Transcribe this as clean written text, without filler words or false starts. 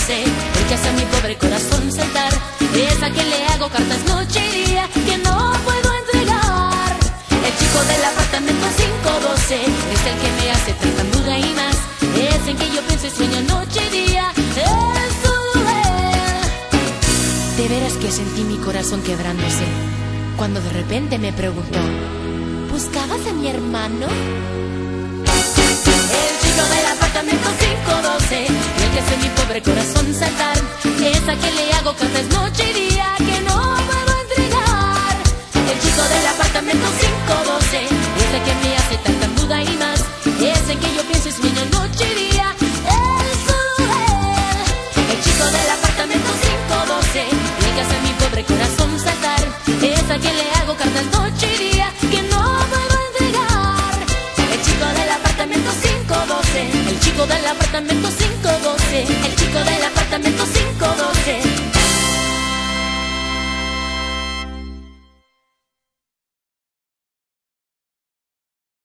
quebrándose, el que hace a mi pobre corazón saltar, es a quien le hago cartas noche y día que no puedo entregar. El chico del apartamento 512 es el que me hace tartamuda y más, es en que yo pienso y sueño noche y día, es todo él. De veras que sentí mi corazón quebrándose cuando de repente me preguntó: ¿buscabas a mi hermano? El chico del apartamento 512, el que hace mi pobre corazón saltar, es a quien le hago cartas noche y día.